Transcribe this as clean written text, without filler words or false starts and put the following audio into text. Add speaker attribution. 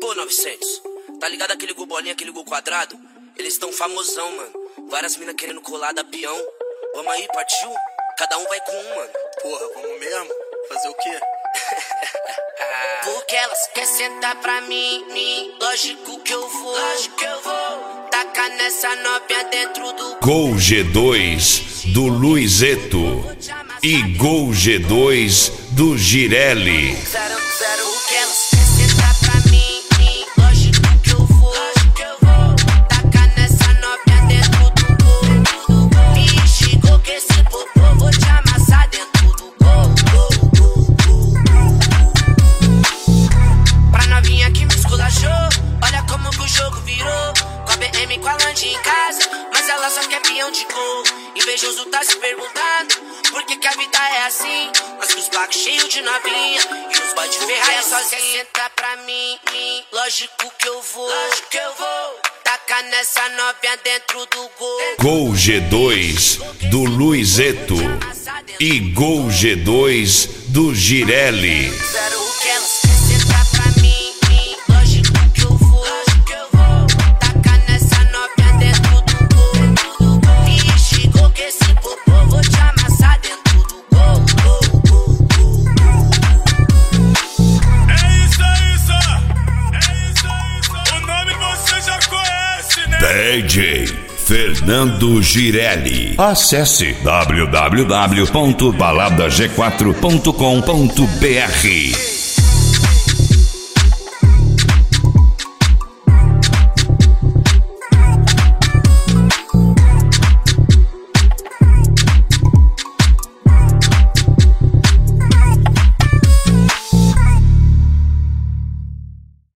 Speaker 1: Ô, 900, tá ligado aquele gol bolinha, aquele gol quadrado? Eles tão famosão, mano. Várias minas querendo colar da peão. Vamos aí, partiu? Cada um vai com um, mano.
Speaker 2: Porra, vamos mesmo? Fazer o quê?
Speaker 1: Porque elas querem sentar pra mim, lógico que eu vou. Tacar nessa novinha dentro do
Speaker 3: Gol G2 do Luizeto e Gol G2 do Girelli.
Speaker 1: Porque elas querem sentar pra mim, lógico que eu vou. Tacar nessa novinha dentro do gol. Me chegou que esse popô vou te amassar dentro do gol. Pra novinha que me esculachou, olha como que o jogo virou. Com a BM, com a Land em casa, mas ela só quer peão de gol. Invejoso tá se perguntando por que a vida é assim. Mas com os placos cheios de novinha e os boy de Ferrari sozinha. Senta pra mim, lógico que eu vou. Tacar nessa novinha dentro do gol.
Speaker 3: Gol G2 do Luizeto e Gol G2 do Girelli.
Speaker 1: O que elas querem sentar pra mim, lógico que eu vou. Tacar nessa novinha dentro do gol. Me chegou que esse popô vou te amassar dentro do gol.
Speaker 4: É isso. O nome você já conhece, né?
Speaker 3: DJ Fernando Girelli. Acesse www.baladag4.com.br.